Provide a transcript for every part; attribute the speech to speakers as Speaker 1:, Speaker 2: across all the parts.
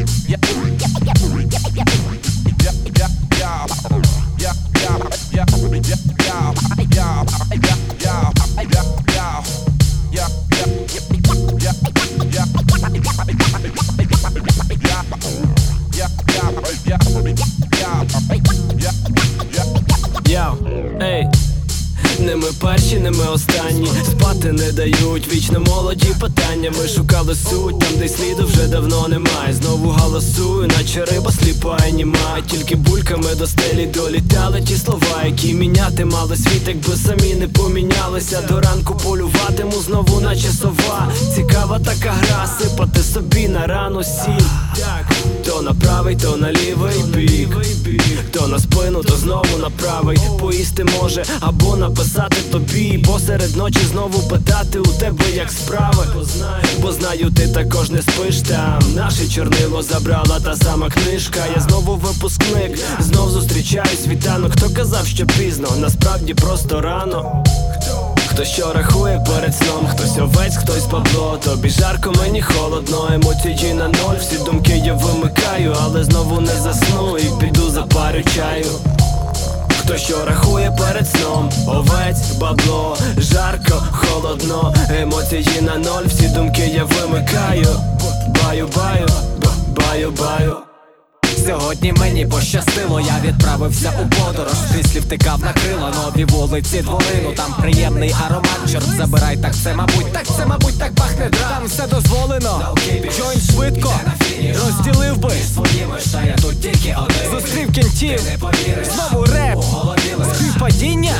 Speaker 1: Не ми перші, не ми останні. Спати не дають, вічно молоді питання. Ми шукали суть, там де сліду вже давно немає. Знову галасую, наче риба сліпає, німа. Тільки бульками до стелі долітали ті слова, які міняти мали світ, якби самі не помінялися. До ранку полюватиму знову, наче сова. Цікава така гра, сипати собі на рану сіль. То на правий, то на лівий бік, то на спину, то знову на правий. Поїсти може, або написати тобі, посеред ночі знову питати у тебе, як справи. Бо знаю, ти також не спиш там. Наше чорнило забрала та сама книжка. Я знову випускник, знов зустрічаю світанок. Хто казав, що пізно, насправді просто рано. Хто що рахує перед сном, хтось овець, хтось бабло. Тобі жарко, мені холодно, емоції на ноль. Всі думки я вимикаю, але знову не засну і піду запарю чаю. Хто що рахує перед сном, овець, бабло. Жарко, холодно, емоції на ноль. Всі думки я вимикаю. Баю-баю, баю-баю.
Speaker 2: Сьогодні мені пощастило, я відправився у подорож. Кріслі втикав на крила, нові вулиці Дворину. Там приємний аромат, чорт забирай, так це мабуть, так пахне драм. Там все дозволено, джойнт швидко розділив би своїми, та я тут тільки один. Зустрів кінтів, знову реп, співпадіння,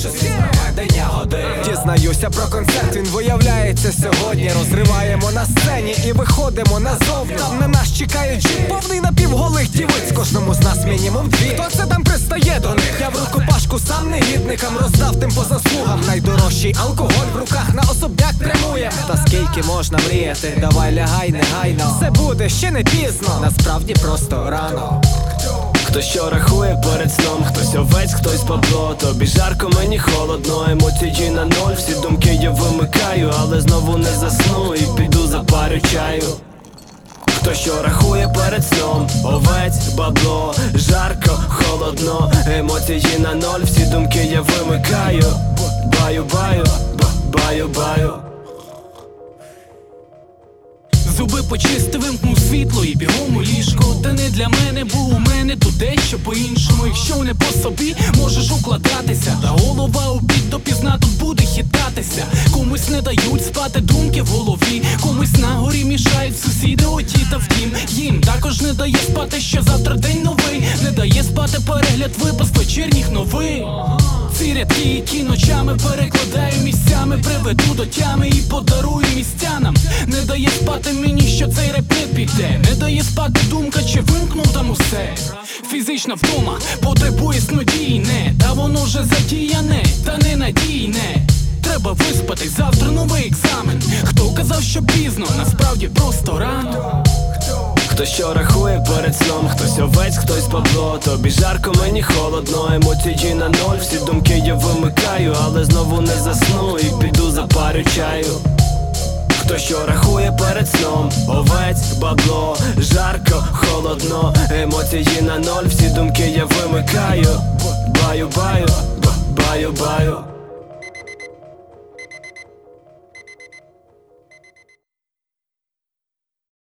Speaker 2: дізнаюся про концерт, він виявляється сьогодні. Розриваємо на сцені і виходимо назовні. Там на нас чекає джип, повний напівголих дівиць. Кожному з нас мінімум дві. Хто це там пристає до них? Я в рукопашку сам негідникам роздав тим по заслугам. Найдорожчий алкоголь в руках на особняк прямує. Та скільки можна мріяти, давай лягай негайно. Все буде, ще не пізно, насправді просто рано.
Speaker 1: Хто що рахує перед сном, хтось овець, хтось бабло. Тобі жарко, мені холодно, емоції на ноль. Всі думки я вимикаю, але знову не засну і піду запарю чаю. Хто що рахує перед сном, овець, бабло. Жарко, холодно, емоції на ноль. Всі думки я вимикаю. Баю-баю, баю-баю.
Speaker 3: Зуби почистив, вимкнув світло і бігом у ліжко. Та не для мене, бо у мене тут дещо по-іншому. Якщо не по собі, можеш укладатися. Та голова у бік допізна тут буде хитатися. Комусь не дають спати думки в голові, комусь на горі мішають сусіди оті та втім. Їм також не дає спати, що завтра день новий. Не дає спати перегляд випуск вечірніх новин. Ці рядки, які ночами перекладаю місцями, приведу до тями і подарую містянам. Не дає спати мені, що цей реп не піде. Не дає спати думка, чи вимкнув там усе. Фізична втома потребує снодійне, та воно вже задіяне, та ненадійне. Треба виспатись, завтра новий екзамен. Хто казав, що пізно, насправді просто рано.
Speaker 1: Хто що рахує перед сном, хтось овець, хтось бабло. Тобі жарко, мені холодно, емоції на ноль. Всі думки я вимикаю, але знову не засну і піду запарю чаю. Хто що рахує перед сном, овець, бабло. Жарко, холодно, емоції на ноль. Всі думки я вимикаю. Баю-баю, баю-баю.